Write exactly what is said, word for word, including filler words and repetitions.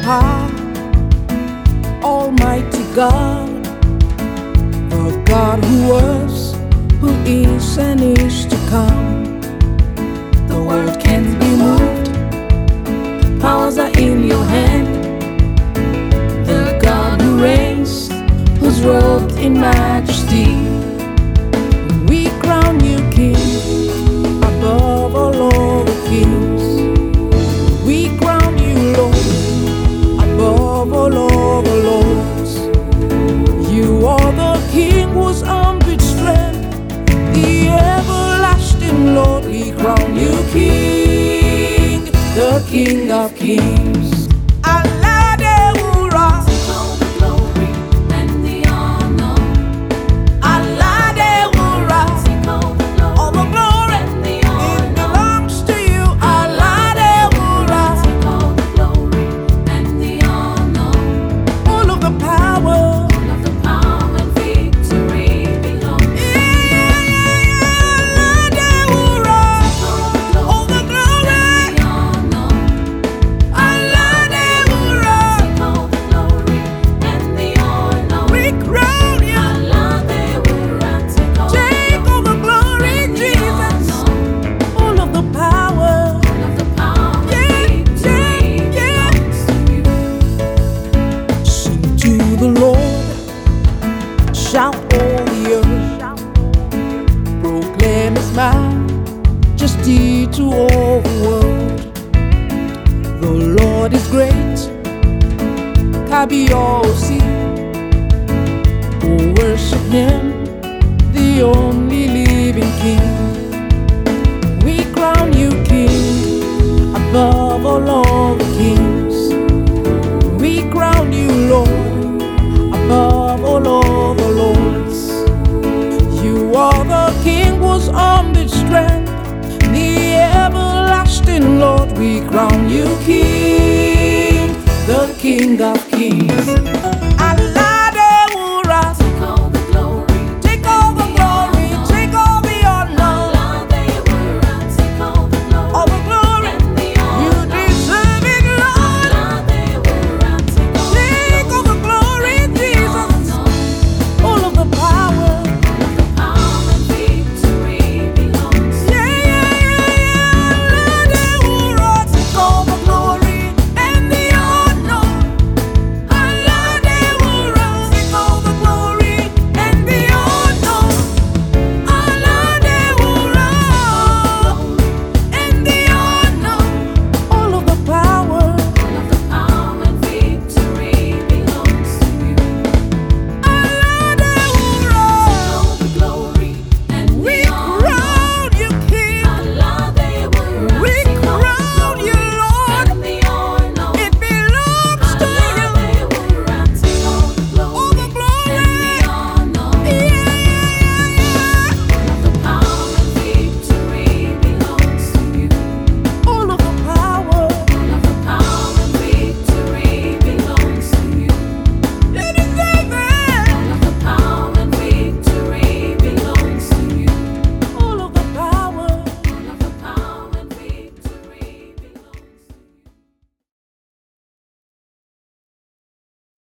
power, Almighty God, the God who was, who is, and is to come. The world can't be moved, powers are in your hand. The God who reigns, who's robed in majesty. We crown you King, above all other kings. We crown you Lord, above all other lords. You are the King whose arm with strength, the everlasting Lord. We crown you King, the King of kings. Shout all the earth, proclaim His majesty to all the world. The Lord is great, Kabiyesi. Oh, worship Him, the only living King. We crown you King, above all other kings. We crown you Lord, above all other lords. You are the King whose arm with strength, the everlasting Lord. We crown you King, the King of kings.